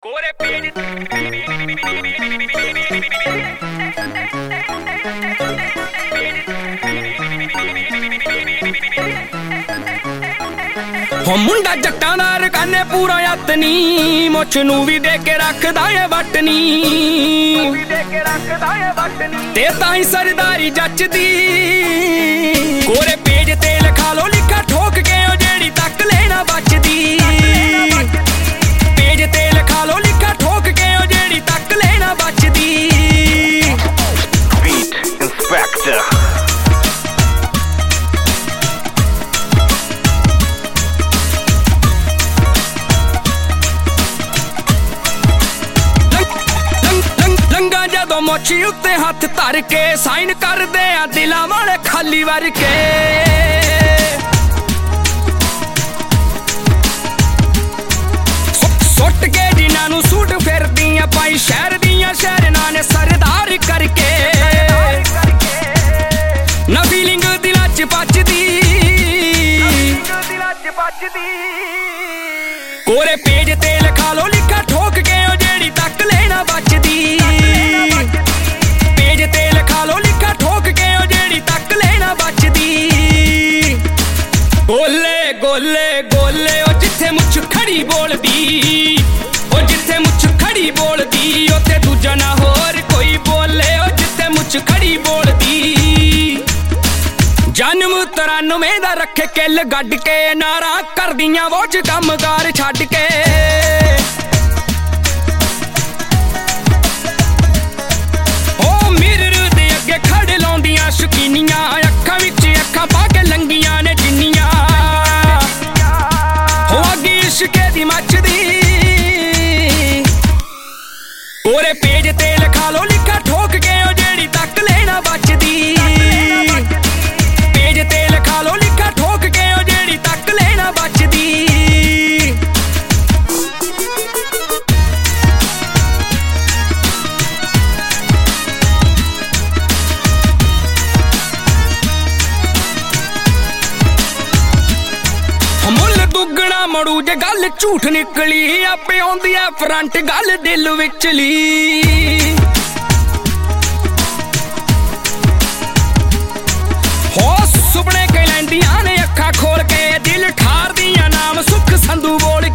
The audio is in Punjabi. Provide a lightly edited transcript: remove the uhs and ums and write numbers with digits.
ਕੋਰੇ ਪੀੜ ਹੋ ਮੁੰਡਾ ਜੱਟਾਂ ਦਾ ਰਕਾਨੇ ਪੂਰਾ ਯਤਨੀ ਮੁੱਛ ਨੂੰ ਵੀ ਦੇ ਕੇ ਰੱਖਦਾ ਏ ਵਟਨੀ ਤੇ ਤਾਂ ਹੀ ਸਰਦਾਰੀ ਜੱਚਦੀ ਕੋਰੇ ਪੇਜ ਤੇ ਲਿਖਾ ਲੋ ਲਿਖਾ ਠੋਕ ਕੇ ਉਹ ਜਿਹੜੀ ਤੱਕ ਲੈਣਾ ਬਚਦੀ ਪੇਜ ਤੇ ਲਿਖਾ ਲੋ ਲਿਖਾ ਠੋਕ ਕੇ ਉਹ ਜਿਹੜੀ ਤੱਕ ਲੈਣਾ ਬਚਦੀ Beat Inspector ਜਦੋਂ ਮੋਚੀ ਉੱਤੇ ਹੱਥ ਧਰ ਕੇ ਸਾਈਨ ਕਰਦੇ ਆ ਦਿਲਾਂ ਵਾਲੇ ਖਾਲੀ ਵਰ ਕੇ ਸੁੱਟ ਕੇ ਜਿਨ੍ਹਾਂ ਨੂੰ ਸੂਟ ਫਿਰਦੀਆਂ ਪਾਈ ਸ਼ਹਿਰ ਦੀਆਂ ਸ਼ਹਿਰਨਾਂ ਨੇ ਸਰਦਾਰ ਕਰਕੇ ਨਾ ਫੀਲਿੰਗ ਦਿਲਾਂ 'ਚ ਬਚਦੀ ਕੋਰੇ ਪੇਜ ਤੇ ਲਿਖਾ ਲੋ ਲਿਖਾ ਠੋਕ ਕੇ ਉਹ ਜਿਹੜੀ ਤੱਕ ਲੈਣਾ ਬਚਦੀ ਪੇਜ ਤੇ ਲਿਖਾ ਲੋ ਲਿਖਾ ਠੋਕ ਕੇ ਉਹ ਜਿਹੜੀ ਤੱਕ ਲੈਣਾ ਬਚਦੀ ਗੋਲੇ ਗੋਲੇ ਗੋਲੇ ਉਹ ਜਿੱਥੇ ਮੁੱਛ ਖੜੀ ਬੋਲਦੀ ਉਹ ਜਿੱਥੇ ਮੁੱਛ ਖੜੀ ਬੋਲਦੀ ਉੱਥੇ ਦੂਜਾ ਨਾ ਹੋਰ ਕੋਈ ਬੋਲੇ ਉਹ ਜਿੱਥੇ ਮੁੱਛ ਖੜੀ ਬੋਲਦੀ ਜਨਮ 93 ਦਾ ਰੱਖੇ ਕਿੱਲ ਗੱਡ ਕੇ ਨਾਰਾ ਕਰਦੀਆਂ ਉਹ ਚ ਕੰਮਕਾਰ ਛੱਡ ਕੇ ਉਹ ਮਿਰਰ ਦੇ ਅੱਗੇ ਖੜ ਲਾਉਂਦੀਆਂ ਸ਼ਕੀਨੀਆਂ ਅੱਖਾਂ ਵਿੱਚ ਅੱਖਾਂ ਪਾ ਕੇ ਲੰਗੀਆਂ ਨੇ ਜਿੰਨੀਆਂ ਹੋ ਅੱਗੇ ਇਸ਼ਕੇ ਦੀ ਮੱਚਦੀ ਕੋਰੇ ਪੇਜ ਤੇ ਲਿਖਾ ਲੋ ਲਿਖਾ ਠੋਕ ਕੇ ਉਹ ਜਿਹੜੀ ਤੱਕ ਲੈਣਾ ਬਚਦੀ ਪੇਜ ਤੇ ਲਿਖਾ ਲੋ ਲਿਖਾ ਠੋਕ ਕੇ ਉਹ ਜਿਹੜੀ ਤੱਕ ਲੈਣਾ ਬਚਦੀ ਮੁੱਲ ਦੁੱਗਣਾ ਮੜੂ ਜੇ ਗੱਲ ਝੂਠ ਨਿਕਲੀ ਆਪੇ ਆਉਂਦੀ ਐ ਫਰੰਟ ਗੱਲ ਦਿਲ ਵਿਚਲੀ ਹੋ ਸੁਪਨੇ ਕਹਿ ਲੈਂਦੀਆਂ ਨੇ ਅੱਖਾਂ ਖੋਲ ਕੇ ਦਿਲ ਠਾਰਦੀਆਂ ਨਾਮ ਸੁੱਖ ਸੰਧੂ ਬੋਲ